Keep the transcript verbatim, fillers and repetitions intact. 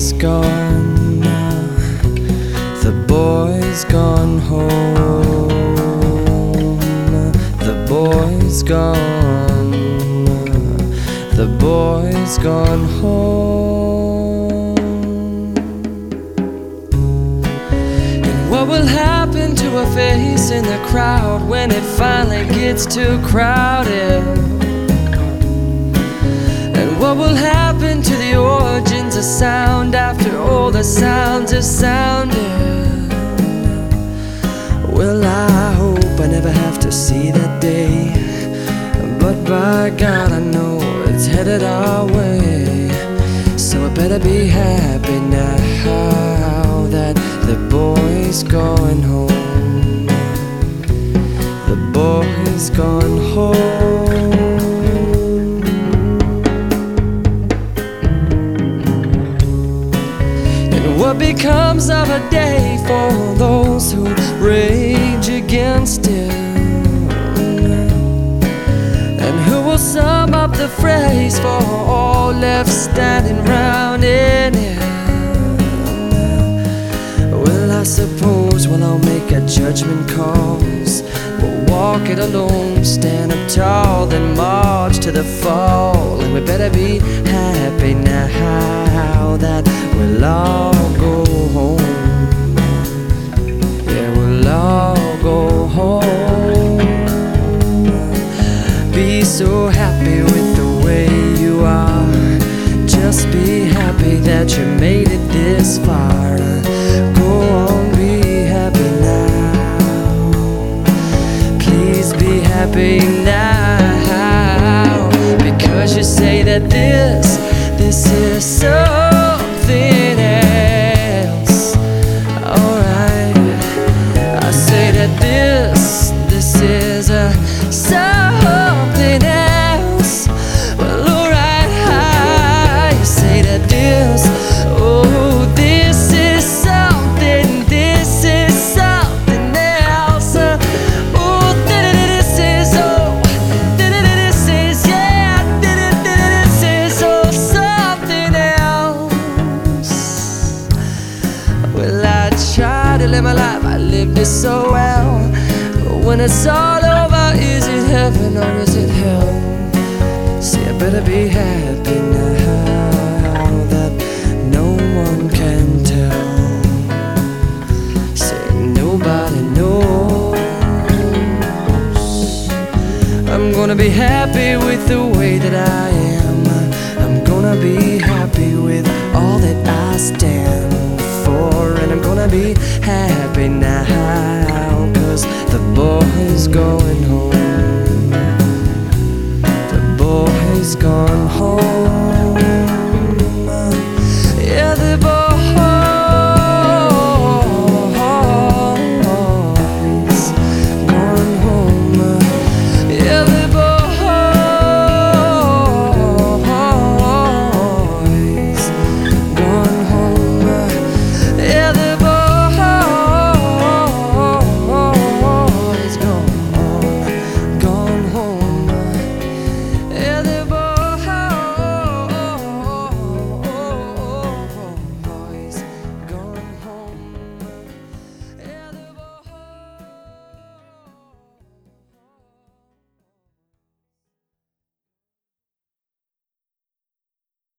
boy's gone, the boy's gone home, the boy's gone, the boy's gone home. And what will happen to a face in the crowd when it finally gets too crowded? And what will happen to the origins of sound after all the sounds have sounded? Well, I hope I never have to see that day, but by God I know it's headed our way. So I better be happy now that the boy's going home. The boy's gone home. What becomes of a day for those who rage against it? And who will sum up the phrase for all left standing round in it? Well, I suppose we'll all make a judgment calls. We'll walk it alone, stand up tall, then march to the fall. And we better be happy now that we'll all go home. Yeah, we'll all go home. Be so happy with the way you are. Just be happy that you made it this far. Go on, be happy now. Please be happy now, because you say that this, this is something else. Alright, I say that this, this is a something else. Well, alright, you say that this, oh, this is something, this is something else. Oh, this is, oh, this is, yeah, this is, oh, something else. Well, I try to live my life, I lived it so well. But when it's all over, is it heaven or is it hell? See, I better be happy now.